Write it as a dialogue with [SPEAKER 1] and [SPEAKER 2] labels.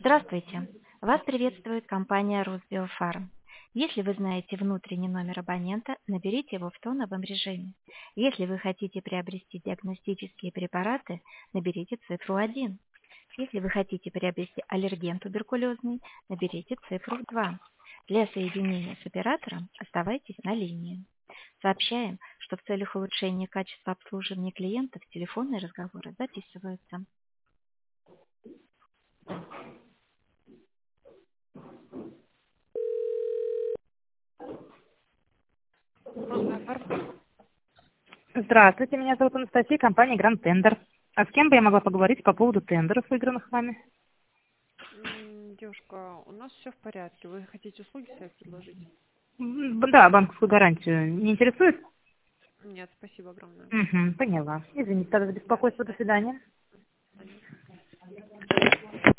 [SPEAKER 1] Здравствуйте! Вас приветствует компания Росбиофарм. Если вы знаете внутренний номер абонента, наберите его в тоновом режиме. Если вы хотите приобрести диагностические препараты, наберите цифру 1. Если вы хотите приобрести аллерген туберкулезный, наберите цифру 2. Для соединения с оператором оставайтесь на линии. Сообщаем, что в целях улучшения качества обслуживания клиентов телефонные разговоры записываются.
[SPEAKER 2] Росбиофарм.
[SPEAKER 3] Здравствуйте, меня зовут Анастасия, компания Гранд Тендер. А с кем бы я могла поговорить по поводу тендеров, выигранных вами?
[SPEAKER 2] Девушка, у нас все в порядке. Вы хотите услуги свои предложить?
[SPEAKER 3] Да, банковскую гарантию. Не интересует?
[SPEAKER 2] Нет, спасибо огромное.
[SPEAKER 3] Угу, поняла. Извините, тогда за беспокойство. До свидания.
[SPEAKER 2] До свидания.